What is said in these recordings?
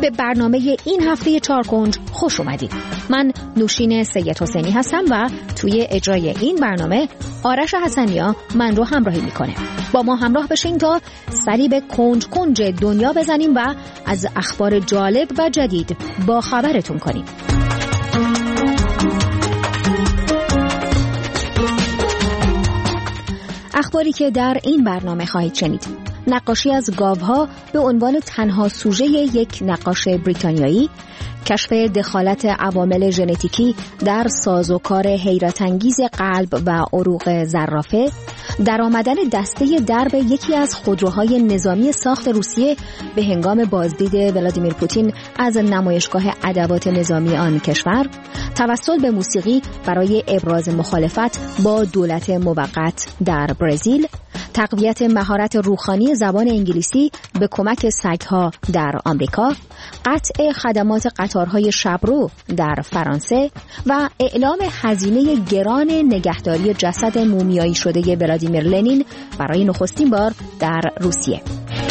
به برنامه این هفته چارکنج خوش اومدید. من نوشین سید حسینی هستم و توی اجرای این برنامه آرش حسنیا من رو همراهی میکنه. با ما همراه بشین تا سری به کنج دنیا بزنیم و از اخبار جالب و جدید با خبرتون کنیم. اخباری که در این برنامه خواهید شنید: نقاشی از گاوها به عنوان تنها سوژه یک نقاش بریتانیایی، کشف دخالت عوامل ژنتیکی در سازوکار حیرت‌انگیز قلب و عروق زرافه، درآمدن دسته درب یکی از خودروهای نظامی ساخت روسیه به هنگام بازدید ولادیمیر پوتین از نمایشگاه ادوات نظامی آن کشور، توسل به موسیقی برای ابراز مخالفت با دولت موقت در برزیل، تقویت مهارت روحانی زبان انگلیسی به کمک سگ‌ها در آمریکا، قطع خدمات قطارهای شبرو در فرانسه و اعلام هزینه گران نگهداری جسد مومیایی شده ولادیمیر لنین برای نخستین بار در روسیه.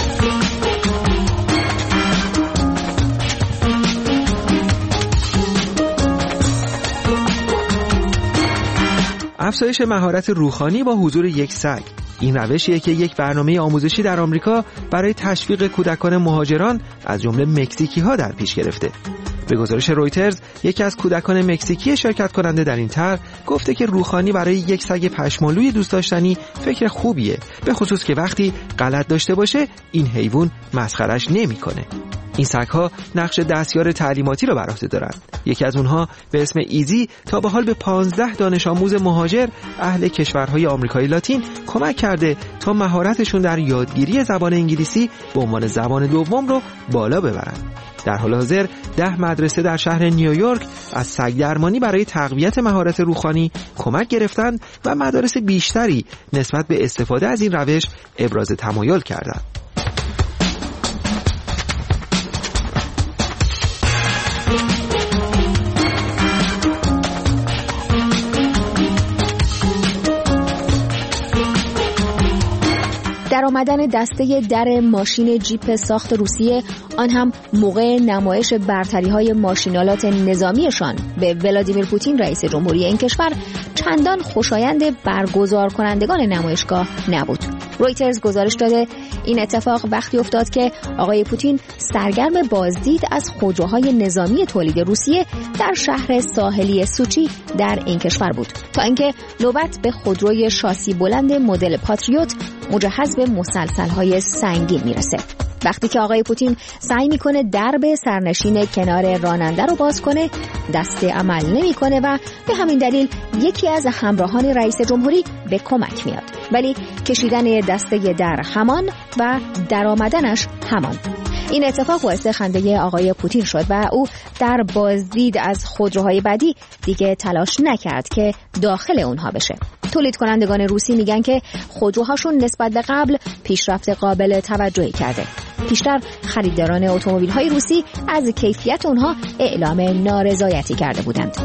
افزایش مهارت روحانی با حضور یک سگ. این روشیه که یک برنامه آموزشی در آمریکا برای تشویق کودکان مهاجران از جمله مکزیکی ها در پیش گرفته. به گزارش رویترز، یکی از کودکان مکزیکی شرکت کننده در این طرح گفته که روحانی برای یک سگ پشمالوی دوست داشتنی فکر خوبیه، به خصوص که وقتی غلط داشته باشه این حیوان مسخرش نمیکنه. این سگ‌ها نقش دستیار تعلیماتی را بر عهده دارند. یکی از اونها به اسم ایزی تا به حال به 15 دانش آموز مهاجر اهل کشورهای آمریکای لاتین کمک کرده تا مهارتشون در یادگیری زبان انگلیسی به عنوان زبان دوم رو بالا ببرند. در حال حاضر 10 مدرسه در شهر نیویورک از سگ درمانی برای تقویت مهارت روحانی کمک گرفتند و مدارس بیشتری نسبت به استفاده از این روش ابراز تمایل کردند. درآمدن دسته در ماشین جیپ ساخت روسیه، آن هم موقع نمایش برتری‌های ماشینالات نظامیشان به ولادیمیر پوتین رئیس جمهوری این کشور، چندان خوشایند برگزار کنندگان نمایشگاه نبود. رویترز گزارش داده این اتفاق وقتی افتاد که آقای پوتین سرگرم بازدید از خودروهای نظامی تولید روسیه در شهر ساحلی سوچی در این کشور بود، تا اینکه نوبت به خودروی شاسی بلند مدل پاتریوت مجهز به مسلسل‌های سنگین میرسه. وقتی که آقای پوتین سعی میکنه درب سرنشین کنار راننده رو باز کنه، دسته عمل نمیکنه و به همین دلیل یکی از همراهان رئیس جمهوری به کمک میاد. ولی کشیدن دسته در همان و درآمدنش همان. این اتفاق باعث خنده آقای پوتین شد و او در بازدید از خودروهای بعدی دیگه تلاش نکرد که داخل اونها بشه. تولید کنندگان روسی میگن که خودروهاشون نسبت به قبل پیشرفت قابل توجهی کرده. پیشتر خریداران اتومبیل‌های روسی از کیفیت اونها اعلام نارضایتی کرده بودند.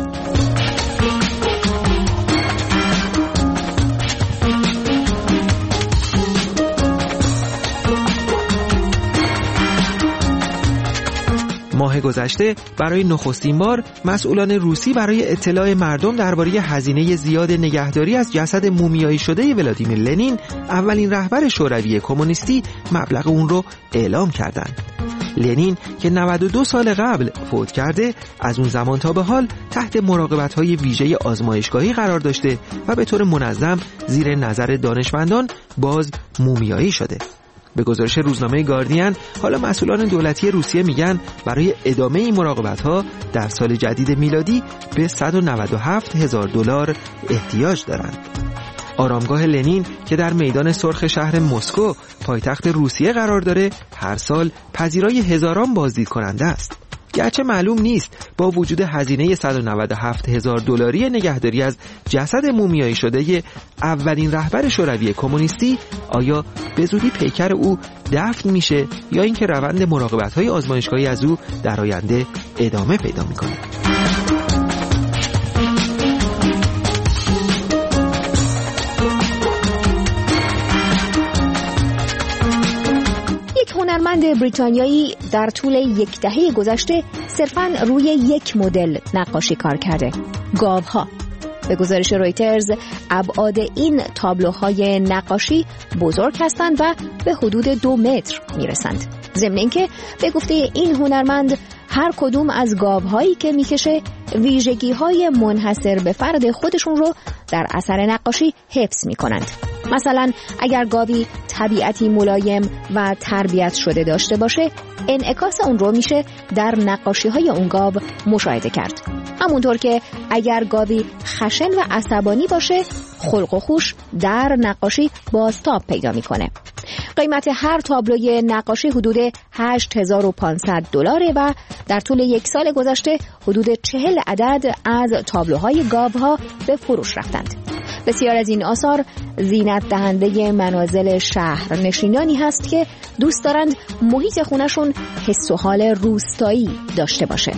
ماه گذشته برای نخستین بار مسئولان روسی برای اطلاع مردم درباره هزینه زیاد نگهداری از جسد مومیایی شده ولادیمیر لنین، اولین رهبر شوروی کمونیستی، مبلغ اون رو اعلام کردند. لنین که 92 سال قبل فوت کرده، از اون زمان تا به حال تحت مراقبت‌های ویژه آزمایشگاهی قرار داشته و به طور منظم زیر نظر دانشمندان باز مومیایی شده. به گزارش روزنامه گاردین، حالا مسئولان دولتی روسیه میگن برای ادامه این مراقبت‌ها در سال جدید میلادی به $197,000 احتیاج دارند. آرامگاه لنین که در میدان سرخ شهر مسکو پایتخت روسیه قرار داره، هر سال پذیرای هزاران بازدید کننده است. گرچه معلوم نیست با وجود هزینه $197,000 نگهداری از جسد مومیایی شده اولین رهبر شوروی کمونیستی، آیا به زودی پیکر او دفن میشه یا اینکه روند مراقبت‌های آزمایشگاهی از او در آینده ادامه پیدا میکنه. هنرمند بریتانیایی در طول یک دهه گذشته صرفاً روی یک مدل نقاشی کار کرده: گاوها. به گزارش رویترز ابعاد این تابلوهای نقاشی بزرگ هستند و به حدود 2 متر میرسند. ضمن اینکه به گفته این هنرمند هر کدوم از گاوهایی که میکشه ویژگی‌های منحصر به فرد خودشون رو در اثر نقاشی حفظ میکنند. مثلا اگر گاوی طبیعتی ملایم و تربیت شده داشته باشه، انعکاس اون رو میشه در نقاشی‌های اون گاو مشاهده کرد. همونطور که اگر گاوی خشن و عصبانی باشه، خلق و خوش در نقاشی بازتاب پیدا میکنه. قیمت هر تابلوی نقاشی حدود $8500 و در طول یک سال گذشته حدود 40 عدد از تابلوهای گاوها به فروش رفتند. بسیار از این آثار زینت دهنده منازل شهر نشینانی هست که دوست دارند محیط خونشون حس و حال روستایی داشته باشه.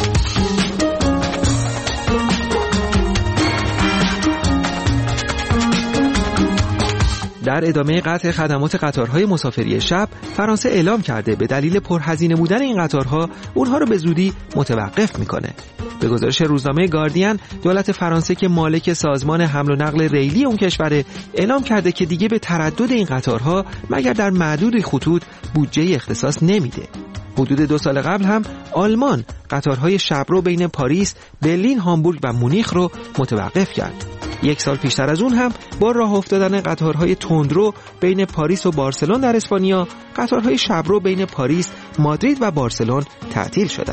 در ادامه قطع خدمات قطارهای مسافری شب، فرانسه اعلام کرده به دلیل پرهزینه بودن این قطارها اونها رو به زودی متوقف میکنه. به گزارش روزنامه گاردین، دولت فرانسه که مالک سازمان حمل و نقل ریلی اون کشور اعلام کرده که دیگه به تردد این قطارها مگر در معدود خطوط بودجه اختصاص نمیده. حدود 2 سال قبل هم آلمان قطارهای شبرو بین پاریس، برلین، هامبورگ و مونیخ رو متوقف کرد. 1 سال پیشتر از اون هم با راه افتادن قطارهای تندرو بین پاریس و بارسلون در اسپانیا، قطارهای شبرو بین پاریس، مادرید و بارسلون تعطیل شدند.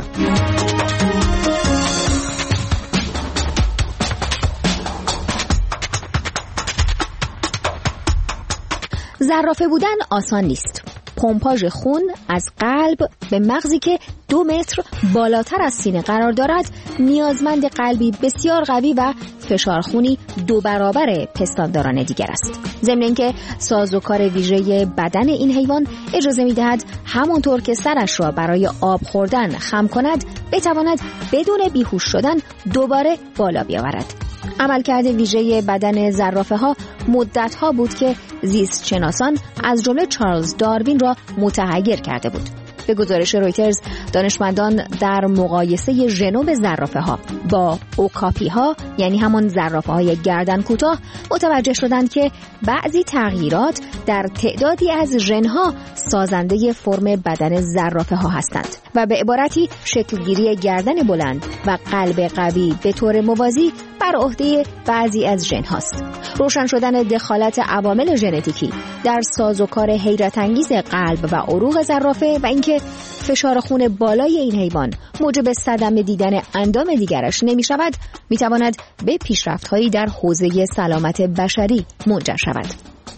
زرافه بودن آسان نیست. پمپاژ خون از قلب به مغزی که 2 متر بالاتر از سینه قرار دارد نیازمند قلبی بسیار قوی و فشار خونی 2 برابر پستانداران دیگر است. ضمن اینکه سازوکار ویژه بدن این حیوان اجازه می‌دهد همانطور که سرش را برای آب خوردن خم کند، بتواند بدون بیهوش شدن دوباره بالا بیاورد. عملکرد ویژه بدن زرافه‌ها مدت‌ها بود که زیست شناسان از جمله چارلز داروین را متحیر کرده بود. به گزارش رویترز، دانشمندان در مقایسه ژنوم زرافه‌ها با اوکاپی‌ها، یعنی همان زرافه‌های گردن کوتاه، متوجه شدند که بعضی تغییرات در تعدادی از ژن‌ها سازنده فرم بدن زرافه‌ها هستند و به عبارتی شکلگیری گردن بلند و قلب قوی به طور موازی بر عهده بعضی از ژن‌هاست. روشن شدن دخالت عوامل ژنتیکی در سازوکار حیرت انگیز قلب و عروق زرافه و اینکه فشار خون بالای این حیوان موجب صدمه دیدن اندام دیگرش نمی شود، می تواند به پیشرفت‌هایی در حوزه سلامت بشری منجر شود.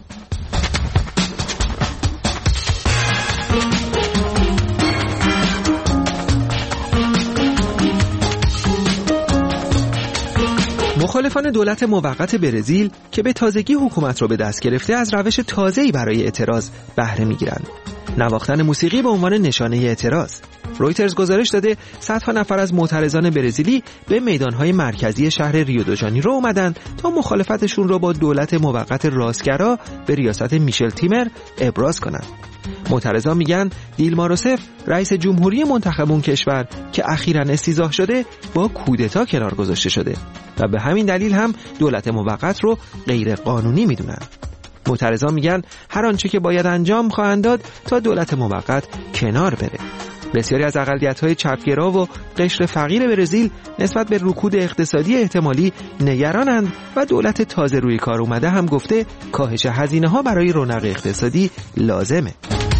مخالفان دولت موقت برزیل که به تازگی حکومت را به دست گرفته از روش تازه‌ای برای اعتراض بهره می‌گیرند. نواختن موسیقی به عنوان نشانه اعتراض. رویترز گزارش داده صدها نفر از معترضان برزیلی به میدان‌های مرکزی شهر ریو دو ژانیرو آمدند تا مخالفتشون را با دولت موقت راستگرا به ریاست میشل تیمر ابراز کنند. معترضان میگن دیلما روسف، رئیس جمهوری منتخب اون کشور که اخیراً استیضاح شده، با کودتا کنار گذاشته شده و به همین دلیل هم دولت موقت رو غیر قانونی میدونن. معترضان میگن هر آنچه که باید انجام خواهند داد تا دولت موقت کنار بره. بسیاری از اقلیت‌های چپگرا و قشر فقیر برزیل نسبت به رکود اقتصادی احتمالی نگرانند و دولت تازه روی کار اومده هم گفته کاهش هزینه‌ها برای رونق اقتصادی لازمه.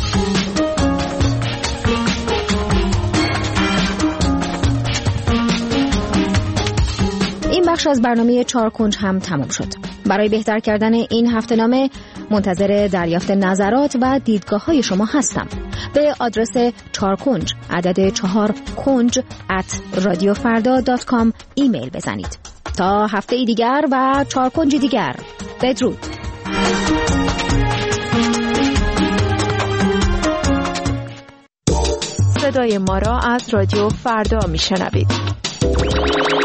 این بخش از برنامه 4 کنج هم تمام شد. برای بهتر کردن این هفته‌نامه منتظر دریافت نظرات و دیدگاه‌های شما هستم. به آدرس 4 کنج عدد 4 کنج @radiofarda.com ایمیل بزنید. تا هفته دیگر و 4 کنج دیگر. بدرود. صدای ما را از رادیو فردا میشنوید.